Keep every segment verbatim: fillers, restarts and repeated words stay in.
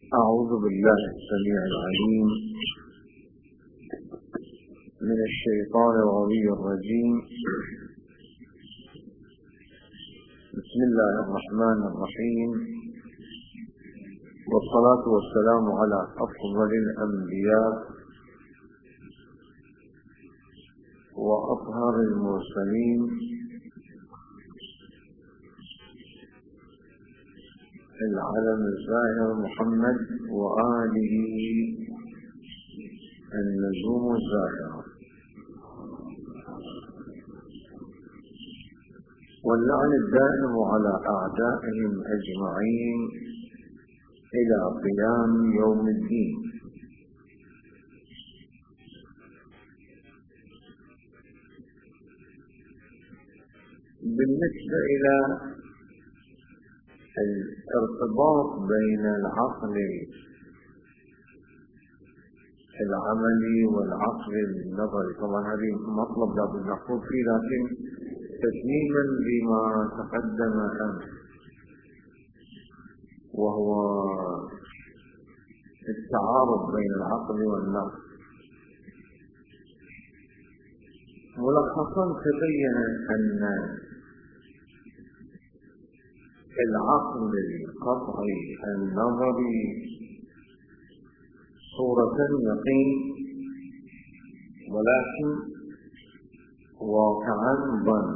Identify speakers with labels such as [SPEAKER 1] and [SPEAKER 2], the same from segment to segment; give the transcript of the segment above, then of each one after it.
[SPEAKER 1] أعوذ بالله السميع العليم من الشيطان الغوي الرجيم. بسم الله الرحمن الرحيم، والصلاة والسلام على أفضل الأنبياء وأطهر المرسلين العلم الزاهر محمد وآله النجوم الزاهرة، واللعن الدائم على أعدائهم أجمعين إلى قيام يوم الدين. بالنسبة إلى الارتباط بين العقل العملي والعقل النظري، طبعا هذه مطلب لابد نقول فيه، لكن تسليما لما تقدم أمس، وهو التعارض بين العقل والنقل. ملخصا تبين أن العقل القطعي النظري صورة يقين، ولكن واقعا ظن،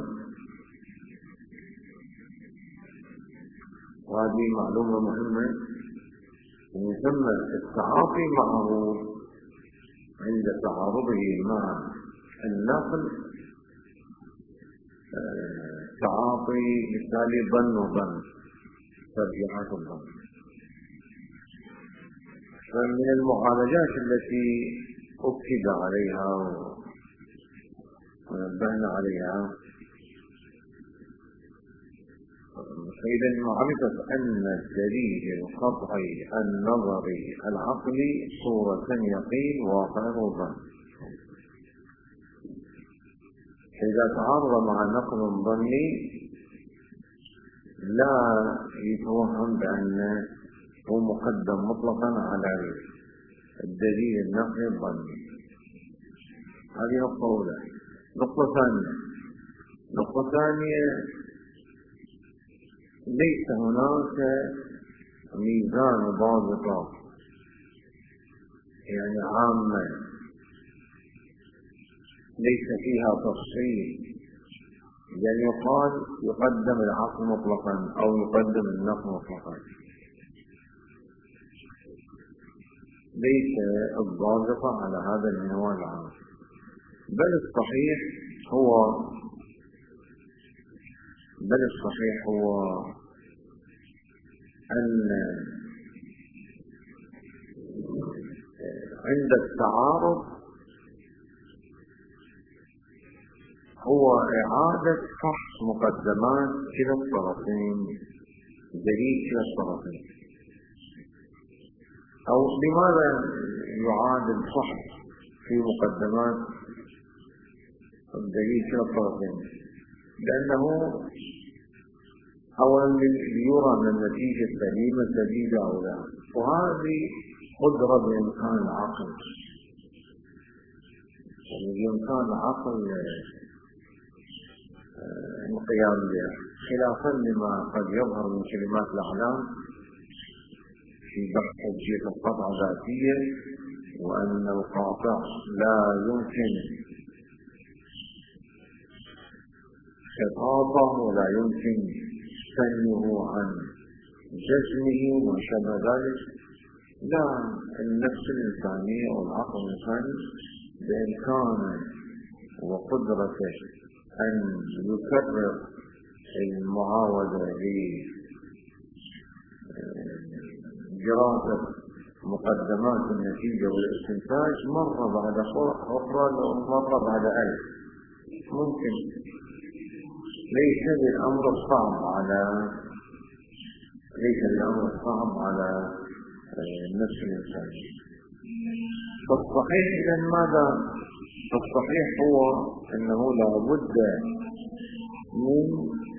[SPEAKER 1] وهذه معلومة مهمة. ثم التعاطي معه عند تعارضه مع النقل تعاطي مثالي ظن وظن، ترجيحات الظن. فمن المعالجات التي أكد عليها ونبهنا عليها فإذا معرفة أن الدليل القطعي النظري العقلي صورة يقين واقع وظن، إذا تعارض مع نقل ظني لا يتوهم بأنه هو مقدم مطلقا على الدليل النقلي الظني. هذه نقطة أولى. نقطة ثانية نقطة ثانية ليس هناك ميزان ضابطة يعني عامة ليس فيها تفصيل، يعني يقال يقدم العقل مطلقا أو يقدم النقل مطلقا، ليس الضابطة على هذا المنوال العام. بل الصحيح هو بل الصحيح هو أن عند التعارض هو إعادة فحص مقدمات كلا الطرفين، دليل كلا الطرفين. أو لماذا يعاد الفحص في مقدمات الدليل كلا الطرفين؟ لأنه أولا ليرى من النتيجة سليمة سديدة أو لا، وهذه قدرة بإمكان العقل، يعني بإمكان العقل القيام بها، خلافا لما قد يظهر من كلمات الأعلام في بحث حجية القطع ذاتية، وأن القاطع لا يمكن خطابه ولا يمكن سنه عن جسمه وشبه ذلك. لا، النفس الإنسانية والعقل الإنساني بإمكانه وقدرته أن يكرر المعاودة لدراسة مقدمات النتيجة والاستنتاج مرة بعد أخرى مرة بعد ألف. ممكن ليس الأمر الصعب على ليس الأمر الصعب على النفس الإنسانية. فالصحيح إذن ماذا؟ فالصحيح هو أنه لا بد من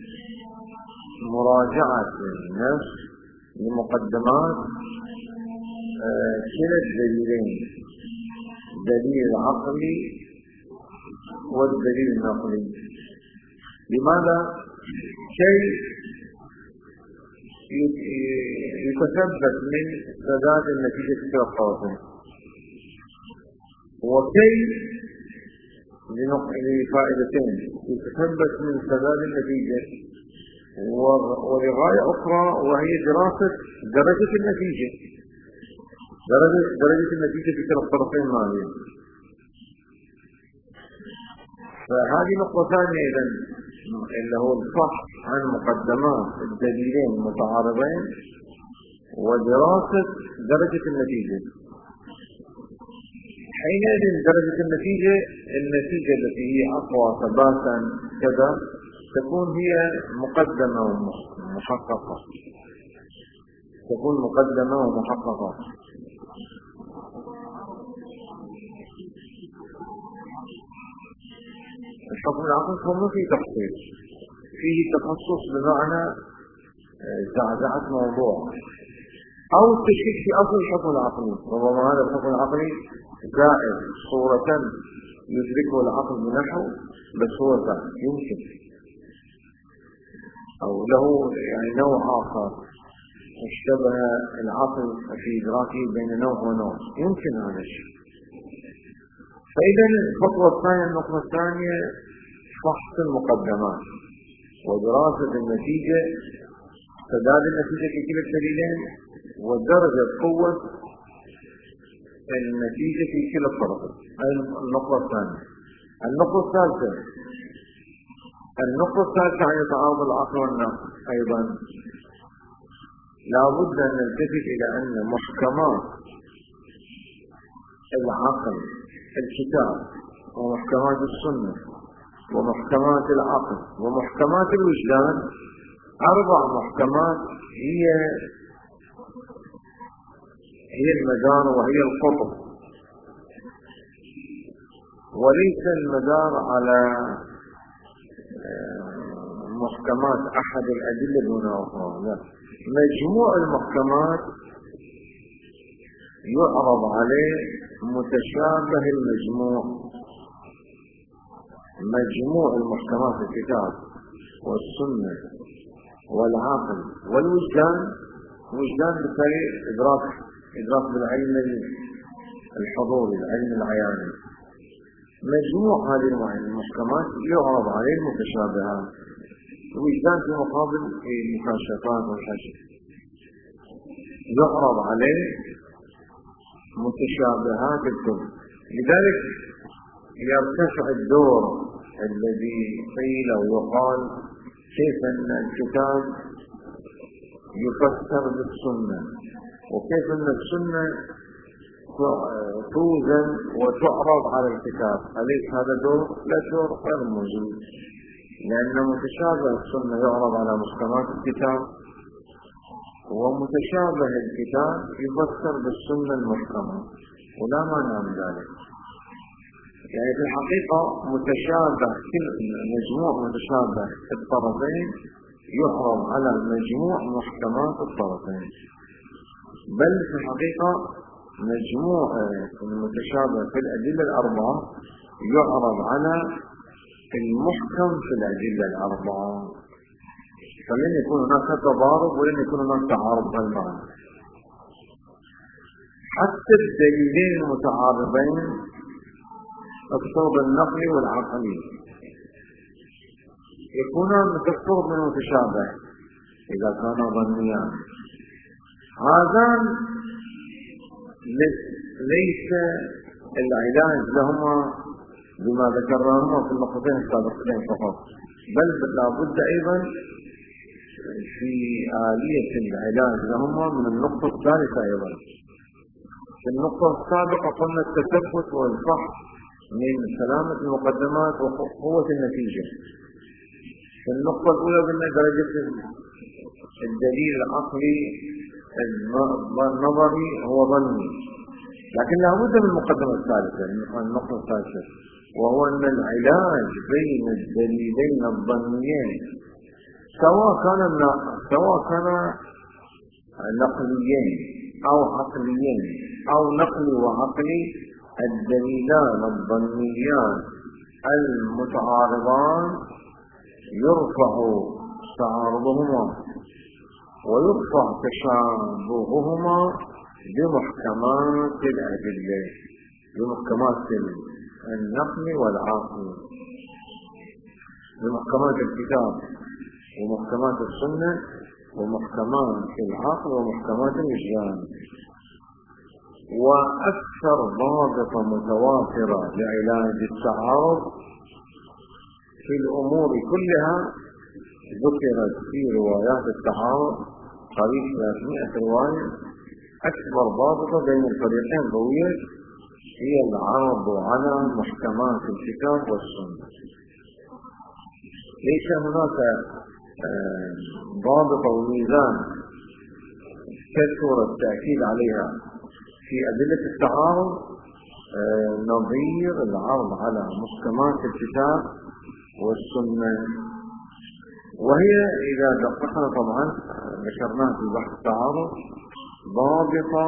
[SPEAKER 1] مراجعة النفس لمقدمات كلا الدليلين، دليل عقلي والدليل النقلي. لماذا؟ كي يتثبت من سداد النتيجة في الطرفين، وكي لفائدتين: يتثبت من سداد النتيجة، ولغاية أخرى وهي دراسة درجة النتيجة درجة, درجة النتيجة في كلا الطرفين مالين. فهذه نقطة ثانية إذن اللي هو الفحص عن مقدمات الدليلين المتعارضين ودراسة درجة النتيجة. حينئذ درجة النتيجة النتيجة التي هي أقوى ثباتا كذا تكون هي مقدمة ومحققة تكون مقدمة ومحققة. الحكم العقلي هو في تخصيص، فيه تخصص بمعنى زعزعة موضوع أو التشكيك في أصل الحكم العقلي. ربما هذا الحكم العقلي زائد صورة يدركه العقل بنحو، بس هو زائد يمكن، أو له يعني نوع آخر اشتبه العقل في إدراكه بين نوع ونوع، يمكن هذا الشيء. فإذا الخطوة الثانية النقطة الثانية فحص المقدمات ودراسة النتيجة، سداد النتيجة في كلا الدليلين، ودرجة قوة النتيجة في كلا الطرفين. النقطة الثانية. النقطة الثالثة النقطة الثالثة عن تعارض العقل والنقل أيضا لا بد أن نلتفت إلى أن محكمات العقل الكتاب، ومحكمات السنة، ومحكمات العقل، ومحكمات الوجدان، أربع محكمات هي هي المدار وهي القطب، وليس المدار على محكمات أحد الأدلة دون أخرى. لا، مجموع المحكمات يعرض عليه متشابه المجموع. مجموع المحكمات الكتاب والسنة والعقل والوجدان، وجدان بالتالي إدراك إدراك بالعلم الحضوري، العلم العياني. مجموع هذه المحكمات يعرض عليه المتشابهات، الوجدان في مقابل المكاشفات والحشد يعرض عليه متشابهات الكل. لذلك يرتفع الدور الذي قيل ويقال كيف أن الكتاب يفسر بالسنة، وكيف أن السنة توزن وتعرض على الكتاب. أليس هذا دور؟ لا، دور غير موجود، لأن متشابه السنة يعرض على محكمات الكتاب، ومتشابه الكتاب يفسر بالسنة المحكمة، ولا مانع من ذلك. يعني في الحقيقة متشابه كل مجموع متشابه الطرفين يعرض على مجموع محكمات الطرفين، بل في الحقيقة مجموع المتشابه في الأدلة الأربعة يعرض على المحكم في الأدلة الأربعة، فلن يكون هناك تضارب ولن يكون هناك تعارض بالمعنى. حتى الدليلين المتعارضين الصوب النقلي والعقلي يكونان كالصوب من المتشابه إذا كانا ظنيان. هذان ليس العلاج لهما بما ذكرناه في النقطتين السابقتين فقط، بل لا بد أيضا في آلية العلاج لهما من النقطة الثالثة أيضا. في النقطة السابقة قلنا التثبت والفحص من سلامة المقدمات وقوة النتيجة. في النقطة الأولى قلنا درجة الدليل العقلي النظري هو ظني، لكن لا بد من المقدمة الثالثة، النقطة الثالثة، وهو أن العلاج بين الدليلين الظنيين سواء كان سواء كان نقليين أو عقليين أو نقلي وعقلي، الدليلان الظنيان المتعارضان يرفع تعارضهما ويرفع تشابههما بمحكمات الأدلة، بمحكمات النقل والعقل، بمحكمات الكتاب ومحكمات السنة ومحكمات العقل ومحكمات الوجدان. وأكثر ضابطة متوافرة لعلاج التعارض في الأمور كلها ذكرت في روايات التعارض، قريب ثلاثمائة رواية. أكبر ضابطة بين الفريقين رويت هي العرض على محكمات الكتاب والسنة. ليس هناك ضابطة وميزان كثر التأكيد عليها في أدلة التعارض نظير العرض على محكمات الكتاب والسنة. وهي إذا دققنا طبعا ذكرناها في بحث التعارض ضابطة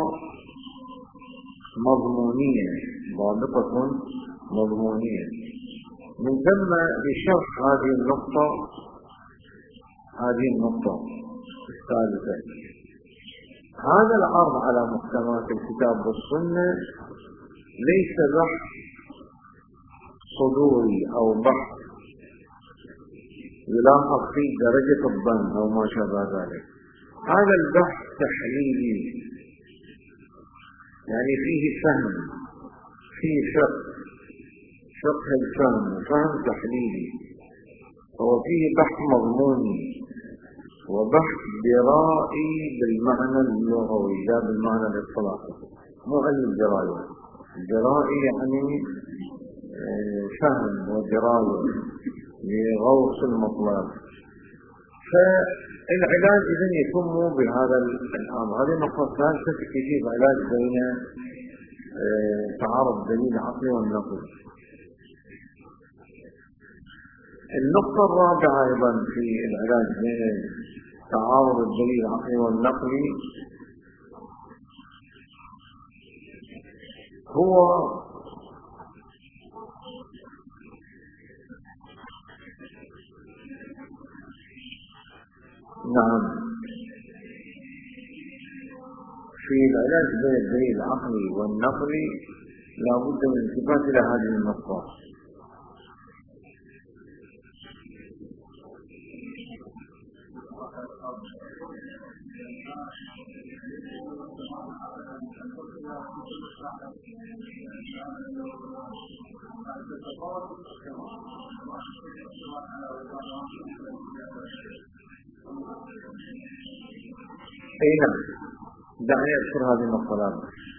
[SPEAKER 1] مضمونية، ضابطة مضمونية. من ثم لشرح هذه النقطة هذه النقطة الثالثة، هذا العرض على محكمات الكتاب والسنة ليس بحث صدوري أو بحث يلاحظ فيه درجة الظن أو ما شابه ذلك. هذا البحث تحليلي، يعني فيه فهم، فيه فقه، فقه الفهم، فهم تحليلي. هو فيه بحث مضموني وبحث درائي بالمعنى اللغوي لا بالمعنى الاصطلاحي، مو علم الدراية. الدرائي يعني فهم ودراية لغوص المطلب. فالعلاج إذن يتم بهذا الأمر. هذه النقطة الثالثة في كيفية العلاج بين تعارض الدليل العقلي والنقلي. النقطة الرابعة أيضا في العلاج بين تعارض الدليل العقلي والنقلي هو نعم في العلاج بين الدليل العقلي والنقلي لا بد من الالتفات إلى هذه النقطة. أي نعم، دعني أذكر هذه النقطة الآن.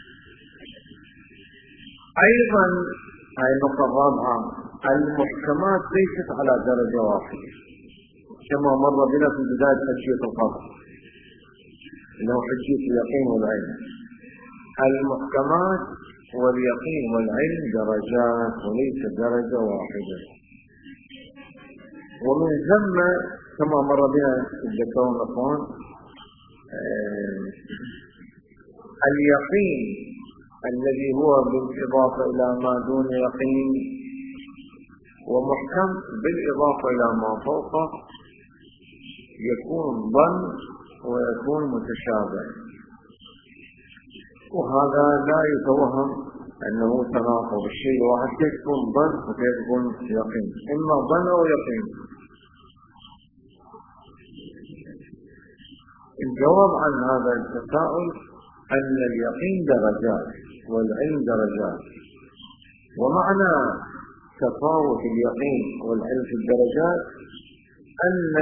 [SPEAKER 1] أيضا هذه النقطة الرابعة، المحكمات ليست على درجة واحدة كما مر بنا في بداية حجية القطع، إنه حجية اليقين والعلم. المحكمات واليقين والعلم درجات وليس درجة واحدة. ومن ثم كما مر بنا الدكتور نصوان اليقين الذي هو بالإضافة إلى ما دون يقين، ومحكم بالإضافة إلى ما فوقه، يكون ظن ويكون متشابه. وهذا لا يتوهم أنه تناقض. الشيء الواحد كيف يكون ظن وكيف يكون يقين، إما ظن أو يقين. الجواب عن هذا التساؤل أن اليقين درجات والعلم درجات. ومعنى تفاوت اليقين والعلم في الدرجات أن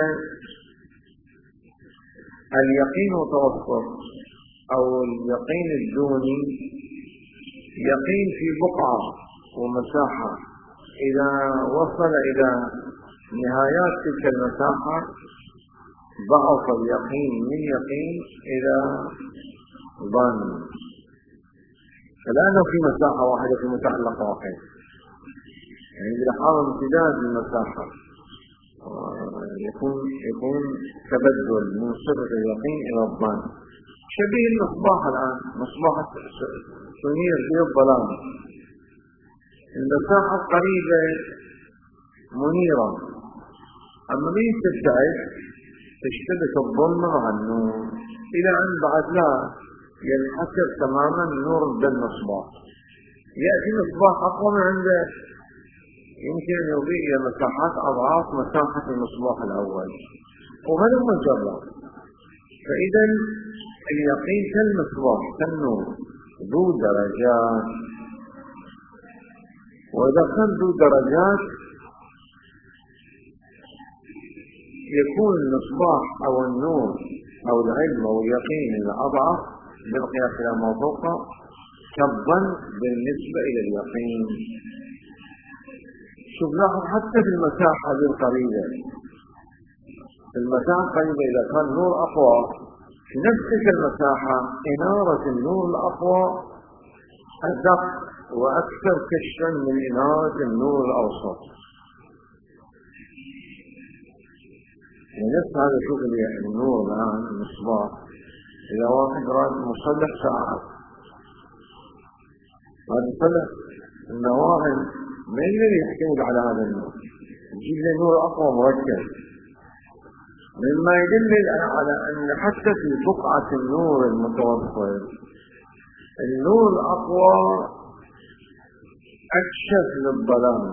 [SPEAKER 1] اليقين متوسط أو اليقين الدوني يقين في بقعة ومساحة، إذا وصل إلى نهايات تلك المساحة ضعف اليقين من يقين إلى ظن. فلأنه في مساحة واحدة في متعلق واحد، يعني إذا حاول امتداد المساحة يكون يكون تبدل من صفة اليقين إلى الظن. شبيه المصباح الآن، مصباح تنير في الظلام، المساحة قريبة منيرة، أما مين تبتعد تشتبك الظلمة مع النور إلى أن بعد لا ينحسر تماما النور بالمصباح. يأتي مصباح أقوى من عنده يمكن أن يضيء إلى مساحات أضعاف مساحة المصباح الأول، وهذا مجرد. فإذا اليقين كالمصباح كالنور ذو درجات، وإذا كان ذو درجات يكون المصباح أو النور أو العلم أو اليقين الأضعف بالقياس إلى ما فوق كالظن بالنسبة إلى اليقين. شوف لاحظ حتى في المساحة القريبة، في المساحة القريبة إذا كان النور أقوى في نفس المساحة إنارة النور الأقوى أدق وأكثر كشفا من إنارة النور الأوسط. نفس هذا شوف النور الآن المصباح، إذا واحد رأى مصلح ساعة هذا مصلح النواعم ما الذي يحتوي على هذا النور؟ يجيب له نور أقوى مركز، مما يدل على أن حتى في بقعة النور المتوفر النور الأقوى أكشف للظلام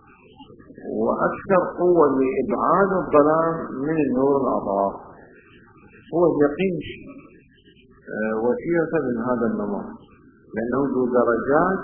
[SPEAKER 1] وأكثر قوة لإبعاد الظلام من النور الأضعف. هو اليقين وسيلة من هذا النمط، لأنه ذو درجات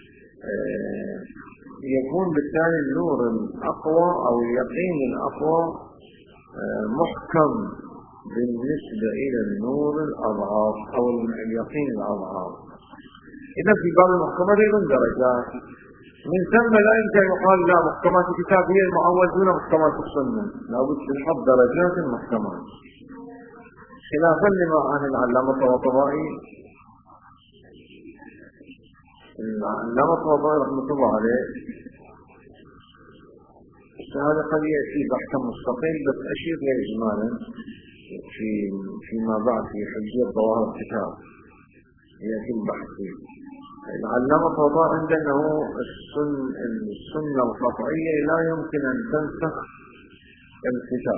[SPEAKER 1] يكون بالتالي النور الأقوى أو اليقين الأقوى محكم بالنسبة إلى النور الأضعاف أو اليقين الأضعاف. إذا في بعض المحكمات أيضا درجات، من ثم لا يمكن يقال لا محكمات الكتاب هي المعول دون محكمات السنة، لابد تنحط درجات المحكمات، خلافا لما عن العلامة الطباطبائي. العلامة الطباطبائي رحمة الله عليه هذا قد يأتي بحثا مستقل، بس أشير له إجمالا في فيما بعد في حجية ظواهر الكتاب يأتي البحث فيه. العلامة الطباطبائي عنده أنه السنة القطعية لا يمكن أن تنسخ الكتاب.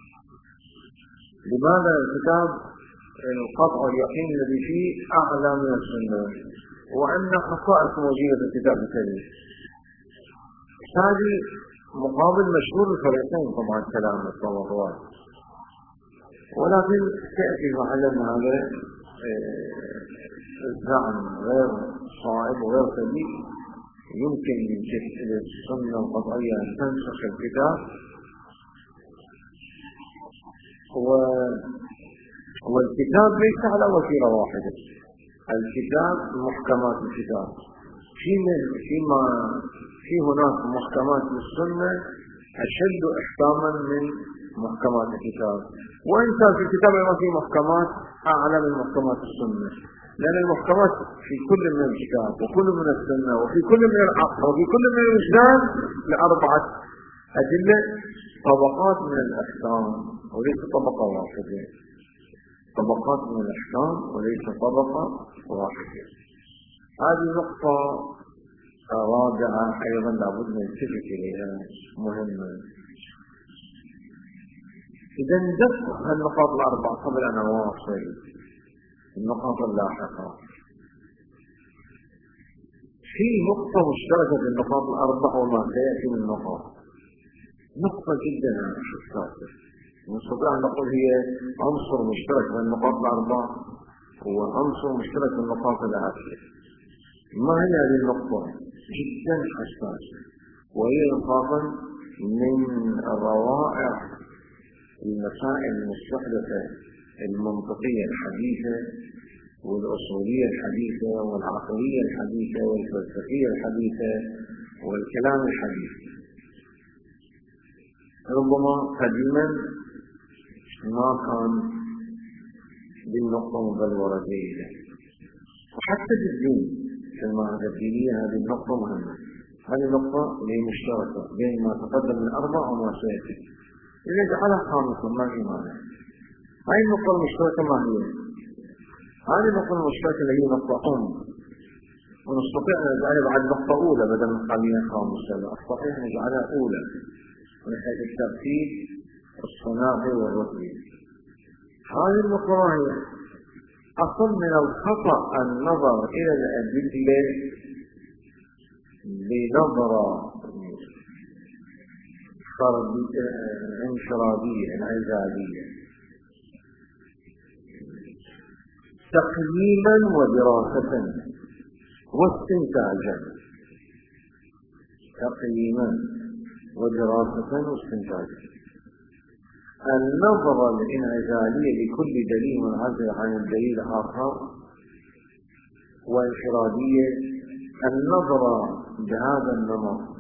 [SPEAKER 1] لماذا؟ الكتاب القطع واليقين الذي فيه أعلى من السنة، وأن خصائص موجودة في الكتاب الكريم. هذه مقابل مشهور الفريقين طبعا كلام الطباطبائي، ولكن تأتي محلنا هذا الزعم غير صائب وغير سليم. يمكن من جهة السنة القطعية أن تنسخ الكتاب، والكتاب ليس على وتيرة واحدة. الكتاب محكمات الكتاب فيما في هناك محكمات السنة أشد إحكاما من محكمات الكتاب، وإن كان في الكتاب ما في محكمات أعلى من محكمات السنة، لأن المحكمات في كل من الكتاب وكل من السنة وفي كل من العقل وفي كل من الوجدان لأربعة أدلة طبقات من الأحكام وليس طبقة واحدة، طبقات من الأحكام وليس طبقة واحدة. هذه نقطة رابعة أيضا لابد من التفت إليها مهمة. إذا ندقق النقاط الأربعة قبل أن أواصل النقاط اللاحقة. في نقطة مشتركة في النقاط الأربعة وما سيأتي من النقاط، نقطة جدا حساسة نستطيع أن نقول هي عنصر مشترك بين النقاط الأربعة هو عنصر مشترك في النقاط العشرة. ما هي هذه النقطة؟ جدا حساسة، وهي انطلاقا من روائع المسائل المستحدثة المنطقية الحديثة والأصولية الحديثة والعقلية الحديثة والفلسفية الحديثة والكلام الحديث. ربما قديما ما كان بالنقطة مبلورة جيدة، وحتى في الدين في المعهد الدينية هذه النقطة مهمة. هذه النقطة اللي مشتركة بين ما تقدم من أربع وما سيأتي، إذا جعلها خامسة ما في معنى. هذه النقطة المشتركة ما هي؟ هذه النقطة المشتركة اللي هي نقطة أم، ونستطيع أن نجعلها بعد نقطة أولى بدل من خليها خامسة، الصحيح نجعلها أولى من حيث الترتيب الصناعي والرتبي. هذه النقطة هي أصل من الخطأ النظر إلى الأدلة بنظرة انفرادية انعزالية تقييما ودراسة واستنتاجا، تقييما ودراسة واستنتاجا. النظرة الانعزالية لكل دليل منعزل عن الدليل الآخر وانفرادية، النظرة بهذا النمط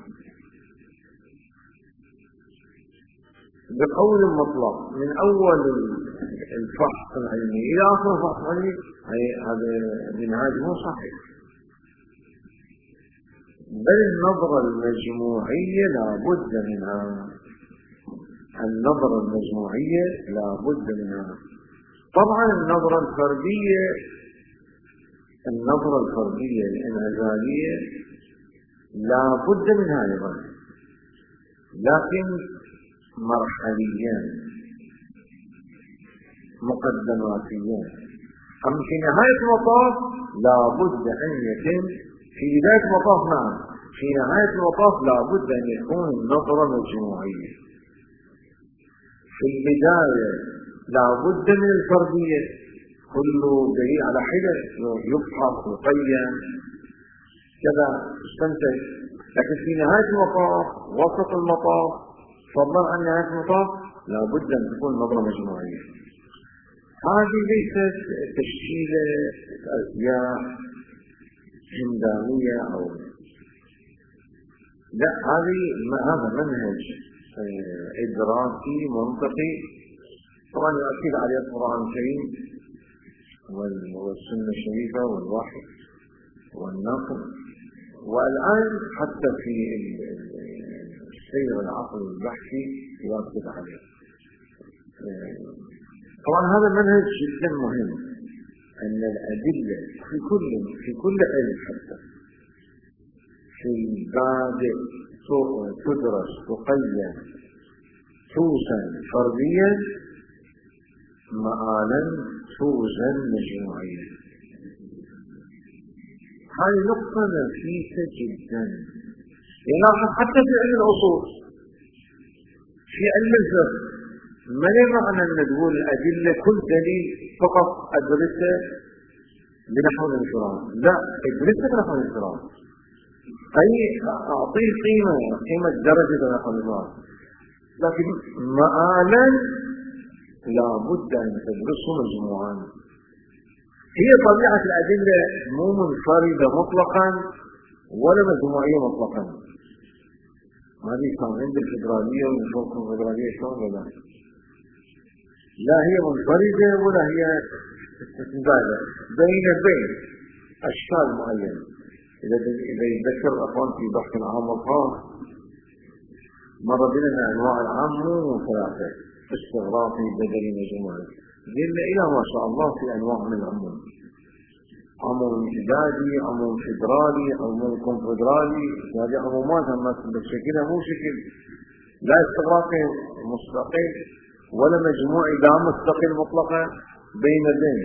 [SPEAKER 1] بقول مطلق من أول الفحص العلمي إلى آخر الفحص العلمي، هذا منهاج مو صحيح. بل النظرة المجموعية لا بد منها، النظرة المجموعية لا بد منها. طبعا النظرة الفردية، النظرة الفردية الانعزالية لا بد منها أيضا، لكن مرحليا مقدماتيا. أما في نهاية المطاف لا بد أن يتم، في بداية المطاف نعم، في نهاية المطاف لا بد أن يكون النظرة مجموعية. في البداية لا بد من الفردية، كل دليل على حدة يفحص ويقيم كذا استنتج، لكن في نهاية المطاف وسط المطاف فضلا عن نهاية المطاف لا بد أن تكون نظرة مجموعية. هذه ليست تشكيلة أزياء هندامية أو لا، هذه هذا منهج إدراكي منطقي طبعا يؤكد عليه القرآن الكريم والسنة الشريفة والوحي والنقل، والآن حتى في السير العقل البحثي يؤكد عليه. طبعا هذا المنهج جدا مهم، أن الأدلة في كل في كل علم حتى في البادئ تدرس تقيم توزن فرديا مآلا توزن مجموعيا. هذه نقطة نفيسة جدا. يلاحظ حتى في علم الأصول، في علم الفقه، ما ليه معنى أن نقول الأدلة كل دليل فقط أدرسه بنحو الانفراد؟ لا، أدرسه بنحو الانفراد، أي أعطيه قيمة قيمة درجة بنحو الانفراد، لكن مآلا لا بد أن تدرسه مجموعا. هي طبيعة الأدلة مو منفردة مطلقا ولا مجموعية مطلقا. هذه كان عند الفدرالية ونشوف الفدرالية شلون ولا لا، هي منفردة ولا هي متبادلة بين بين أشكال معينة. إذا يذكر الأخوان في بحث العام والخاص مر بنا أنواع العام مو ثلاثة، استغراقي بدلي مجموعي، قلنا إلى ما شاء الله في أنواع من العموم، عموم امتدادي، عموم فدرالي، عموم كونفدرالي. هذه عمومات أما بشكلها مو شكل لا استغراقي مستقل ولا مجموعي لا مستقل مطلقا، بين بين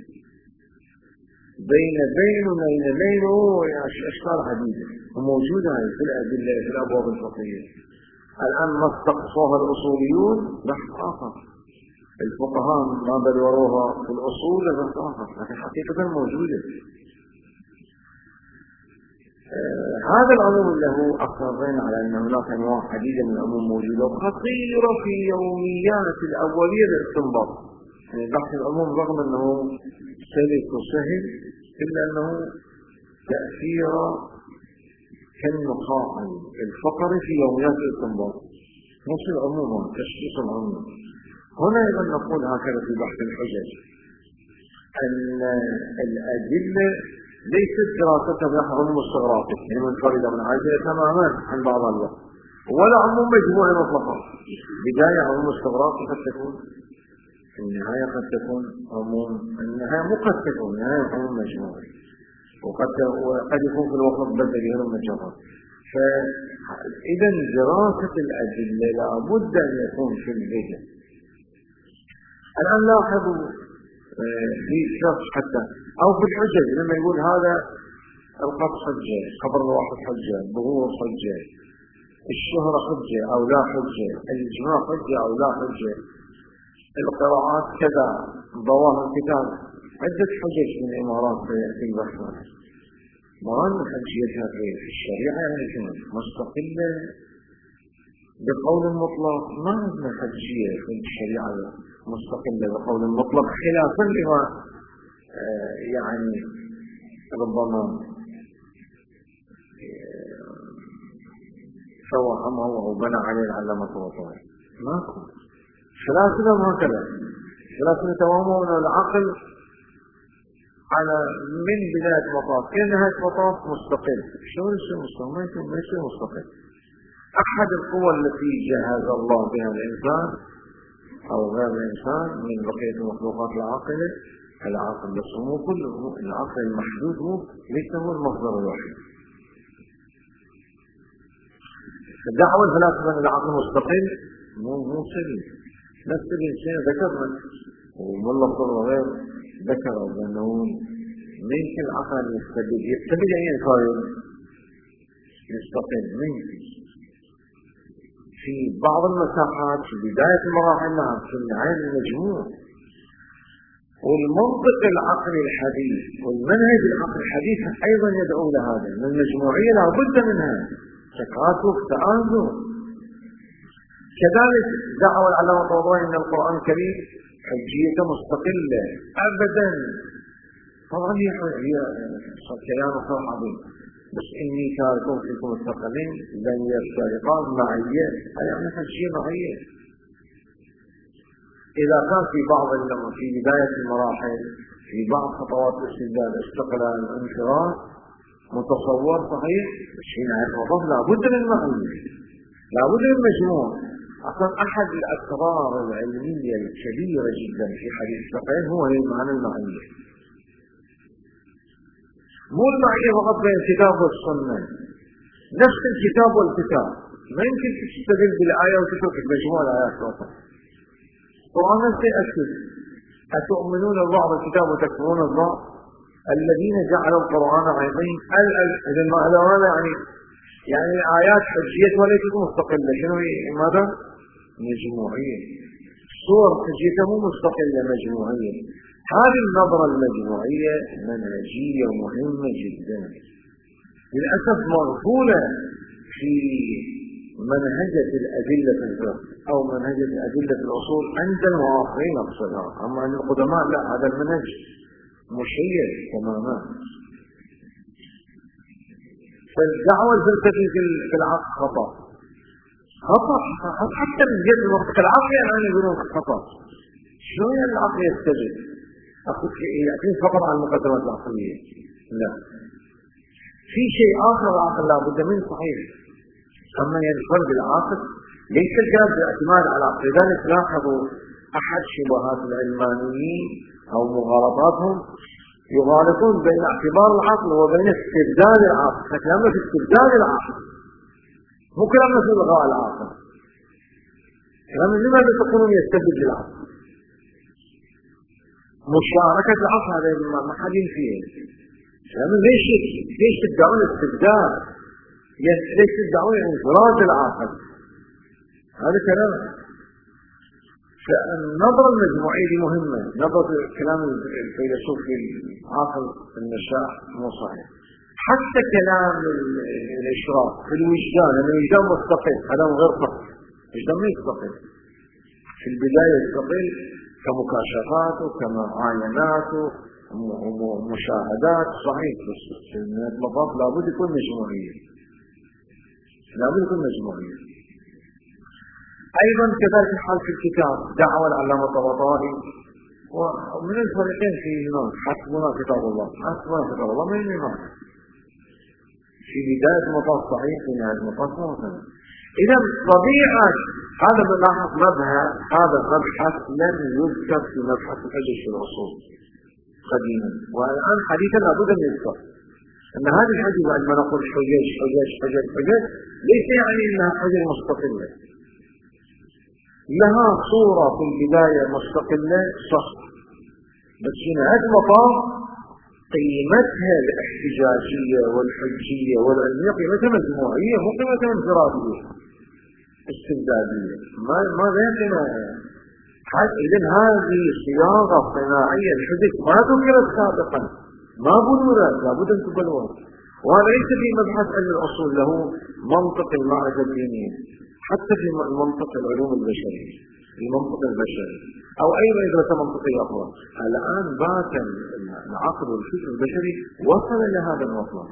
[SPEAKER 1] بين بين وبين بين أشكال عديدة وموجودة في الأدلة في الأبواب الفقهية. الآن ما استقصوها الأصوليون بحث آخر، الفقهاء ما بلوروها في الأصول بحث آخر، لكن حقيقة موجودة. آه هذا العموم له أقررين على أن هناك أنواع عديدة من العموم موجودة وخطيرة في يوميات الأولية للاستنباط. يعني بحث العموم رغم أنه سلس وسهل إلا أنه تأثير كالنقاع الفقري في يوميات الاستنباط، مش العموم تشخيص العموم. هنا أيضا نقول هكذا في بحث الحجج أن الأدلة ليست دراستها بنحو عموم استغراقي يعني منفردة منعزلة تماما عن بعض الوقت، ولا عموم مجموعي مطلقا. بداية عموم استغراقي قد تكون النهاية قد تكون عموم، النهاية مو قد تكون النهاية عموم مجموعي، وقد وقد يكون في الوسط بدل غير مجرد. فإذا دراسة الأدلة لابد أن يكون في البدء. الآن لاحظوا في شخص حتى أو في الحجج لما يقول هذا القبض حجة، قبر الواحد حجة، ظهور حجة، الشهرة حجة أو لا حجة، الإجماع حجة أو لا حجة، القراءات كذا، ظواهر الكتاب، عدة حجج من الإمارات في البحث. مران حجيتها في الشريعة يعني كمان مستقلة بقول مطلق، ما عندنا حجية في الشريعة مستقلة بقول مطلق، خلافا لما يعني ربما فوهمه وبنى عليه العلامة الطبري. ماكو ثلاثة ما كذا، ثلاثة توهموا أن العقل على من بداية مطاف إلى نهاية مطاف مستقل. شو يصير مستقل؟ ما يصير ما يصير مستقل. أحد القوى التي جهز الله بها الإنسان أو غير الإنسان من بقية المخلوقات العاقلة العقل، بس مو كله، العقل المحدود هو ليس هو المصدر الوحيد. الدعوة الفلاسفة أن العقل مستقل مو مو سليم، نفس الشيء ذكرنا وملا الضرر ذكر أنه ممكن العقل يستبد يستبد أي قائل يستقل ممكن في بعض المساحات في بداية المراحل نعم، في النهاية المجموع. والمنطق العقلي الحديث والمنهج العقلي الحديث أيضا يدعو لهذا، من المجموعية لا بد منها تكاتف تآزر. كذلك دعوى العلامة الطبري أن القرآن الكريم حجيته مستقلة أبدا. طبعا هي كلام صار عظيم، بس إني تاركون فيكم الثقلين لن يفترقان معية، يعني حجية معية. إذا كان في بعض في بداية المراحل في بعض خطوات الاستدلال استقلال الانفراد متصور صحيح، بس في نهاية المطاف لابد من معية، لابد من مجموع. أصلا أحد الأسرار العلمية الكبيرة جدا في حديث الثقلين هو المعنى المعية، مو المعية فقط بين الكتاب والسنة، نفس الكتاب والكتاب. ما يمكن تستدل بالآية وتترك مجموع الآيات والآيات. القرآن سيأكد أتؤمنون ببعض الكتاب وتكفرون ببعض الذين جعلوا القرآن عظيم. إذا ما هذا يعني يعني الآيات حجية وليست مستقلة، شنو ماذا؟ مجموعية. صور حجيته مو مستقلة، مجموعية. هذه النظرة المجموعية منهجية ومهمة جدا، للأسف مغفولة في منهجة الأدلة في الفقه أو منهجة الأدلة في الأصول عند المعاصرين أقصدها، أما عند القدماء لا، هذا المنهج مشيد تماما. فالدعوة الفلسفية في العقل خطأ خطأ حتى من جهة المنطق العقلي. يعني يقولون خطأ. شنو يعني العقل يستجد؟ يعطيني فقط عن المقدمات العقلية؟ لا، في شيء آخر العقل لا بد منه صحيح. أما الفرد العاقل ليس الكلام بالاعتماد على العقل. لذلك لاحظوا أحد شبهات العلمانيين أو مغالطاتهم يغالطون بين اعتبار العقل وبين استبدال العقل. فكلامنا في استبدال العقل، مو كلامنا في إلغاء العقل. كلامنا لماذا تقولون يستبدل العقل؟ مشاركة العقل هذا ما حد ينفيه. كلامنا ليش ليش تدعون استبدال؟ ليش تدعون انفراد العقل؟ هذا كلام. فالنظرة المجموعية دي مهمة. نظرة كلام الفيلسوف العاقل النشاء مو صحيح. حتى كلام الإشراق في الوجدان، الوجدان مستقل، هذا غير صحيح. الوجدان ما يستقل. في البداية يستقل كمكاشفات وكمعاينات ومشاهدات صحيح، بس في المطاف لابد يكون مجموعية، لابد يكون مجموعية. أيضا كذلك الحال في الكتاب. دعوة العلامة الطبري ومن الفريقين في إيمان حسبنا كتاب الله، حسبنا كتاب الله من إيمان في بداية المطاف صحيح، في نهاية المطاف مثلا. إذا طبيعة هذا بنلاحظ مبحث هذا مبحث لم يذكر في مبحث الحجج في الأصول قديما، والآن حديثا لابد أن يذكر أن هذه الحجج عندما نقول حجج حجج حجج حجج ليس يعني أنها حجج مستقلة، لها صورة في البداية مستقلة صح، بس هنا هذا المطار قيمتها الاحتجاجية والحجية والعلمية قيمتها مجموعية مو قيمتها انفرادية استمدادية، ما ما بيننا. إذن هذه صياغة صناعية الحجج ما ذكرت سابقا، ما بلورت، لابد أن تبلور. وهذا ليس في مبحث علم الأصول، له منطق المعرفة الدينية، حتى في منطق العلوم البشرية، المنطق البشري أو أي مدرسة منطقية أخرى. الآن بات العقل والفكر البشري وصل إلى هذا المطلب.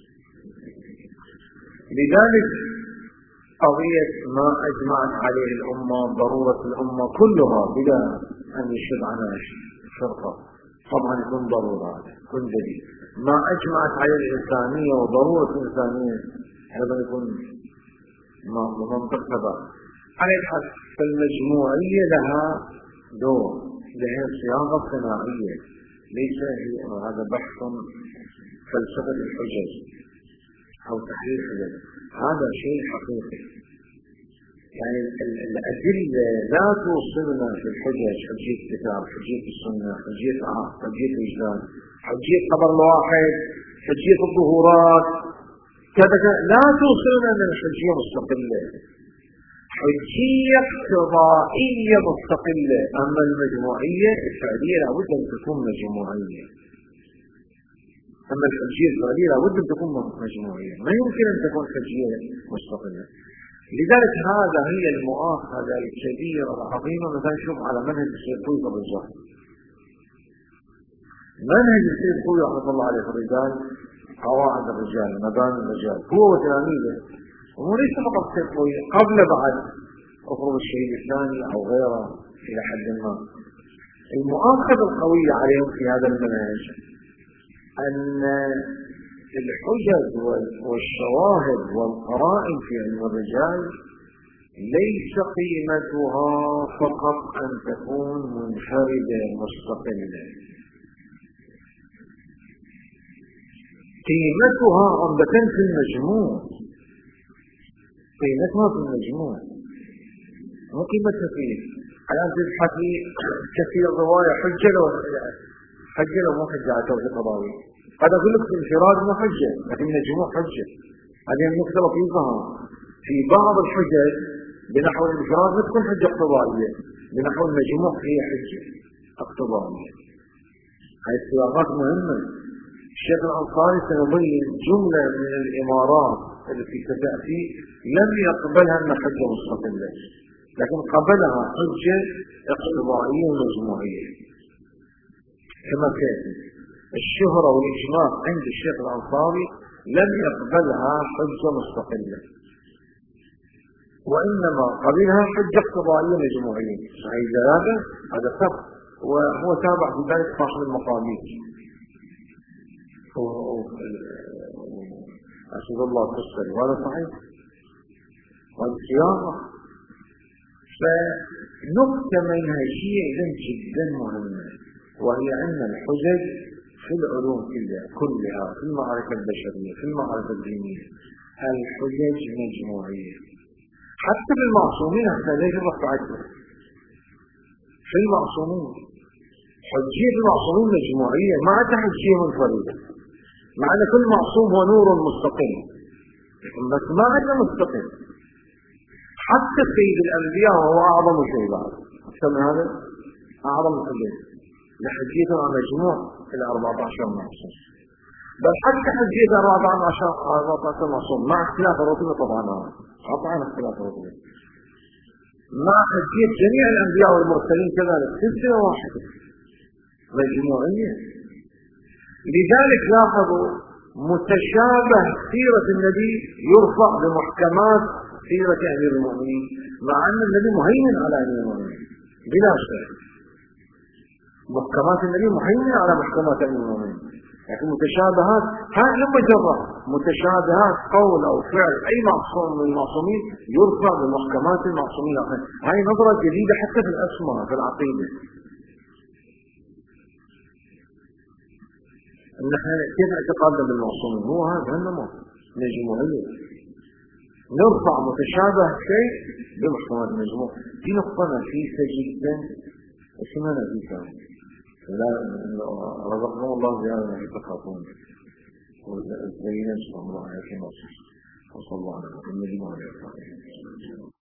[SPEAKER 1] لذلك قضية ما أجمعت عليه الأمة، ضرورة الأمة كلها بلا أن يشد عنها فرقة، طبعا يكون ضرورة، يكون جديد. ما أجمعت عليه الإنسانية وضرورة الإنسانية هذا يكون منطق تبع. على الحال فالمجموعية لها دور، لها صياغة صناعية، ليس هذا بحث فلسفة الحجج أو تحرير الحجج، هذا شيء حقيقي. يعني الأدلة لا توصلنا في الحجج، حجية الكتاب، حجية السنة، حجية العقل، حجية الوجدان، حجية خبر الواحد، حجية الظهورات، كذا لا توصلنا من الحجية مستقلة، حجية اقتضائية مستقلة. أما المجموعية الفعلية لابد أن تكون مجموعية، أما الحجية الفعلية لابد أن تكون مجموعية، ما يمكن أن تكون حجية مستقلة. لذلك هذا هي المؤاخذة الكبيرة العظيمة. مثلا نشوف على منهج السيد خوي الرجال، منهج السيد خوي رحمة الله عليه الرجال، قواعد الرجال، مباني الرجال، هو وتلاميذه، وليس فقط السيد خوي، قبل بعد أخرج الشهيد الثاني أو غيره إلى حد ما. المؤاخذة القوية عليهم في هذا المنهج أن الحجج والشواهد والقرائن في علم الرجال ليس قيمتها فقط أن تكون منفردة مستقلة، قيمتها عمدة في المجموع، قيمتها في المجموع مو قيمتها في الآن تبحثي كثير رواية حجة لو حجة لو مو حجة على توجه قضاوي، هذا أقول لك في انفراد مو حجة، لكن مجموع حجة. هذه النقطة لطيفة، في بعض الحجج بنحو الانفراد ما تكون حجة اقتضائية، بنحو المجموع هي حجة اقتضائية. هذه السياقات مهمة. الشيخ الأنصاري سيبين جملة من الإمارات التي ستأتي لم يقبلها أن حجة مستقلة، لكن قبلها حجة اقتضائية ومجموعية كما كانت. الشهرة والإجماع عند الشيخ الأنصاري لم يقبلها حجة مستقلة، وإنما قبلها حجة اقتضائية مجموعية. صحيح هذا هذا سبب، وهو تابع في ذلك صاحب المقامير أسأل الله تسأل، وهذا صحيح والصياغة. فنقطة منهجية إذن جدا مهمة، وهي أن الحجج في العلوم كلها كلها في المعرفة البشرية في المعرفة الدينية الحجج مجموعية. حتى في المعصومين احنا ليش نقطعته في المعصومين حجية المعصومين مجموعية ما عندها حجية منفردة، مع أن كل معصوم هو نور مستقل بس ما عندنا مستقل. حتى سيد الأنبياء وهو أعظم شيء بعد أكثر من هذا أعظم شيء لحجية مجموع إلى أربعة عشر معصوم، بل حتى حجية أربعة عشر معصوم مع اختلاف الرتبة طبعا قطعا اختلاف الرتبة مع حجية جميع الأنبياء والمرسلين كذلك سلسلة واحدة مجموعية. لذلك لاحظوا متشابه سيرة النبي يرفع بمحكمات سيرة أمير المؤمنين، مع أن النبي مهيمن على أمير المؤمنين بلا شك، محكمات النبي مهيمن على محكمات أمير المؤمنين، لكن متشابهات هاي لما جرى متشابهات قول أو فعل أي معصوم من المعصومين يرفع بمحكمات المعصومين. هاي نظرة جديدة حتى في الأسماء في العقيدة. إن احنا كيف اعتقادنا بالمعصومين؟ هو هذا النمط من الجمهورية، نرفع متشابه شيء بمحكمات المجموع. في نقطة نفيسة جدا اسمها نفيسة، لا رزقنا الله زيادة في تخاطون والزينة الله عليه في مصر. وصلى الله عليه وسلم.